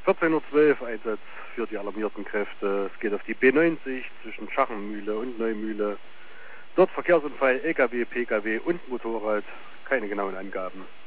14:12 Uhr Einsatz für die alarmierten Kräfte. Es geht auf die B90 zwischen Schachenmühle und Neumühle. Dort Verkehrsunfall, LKW, PKW und Motorrad. Keine genauen Angaben.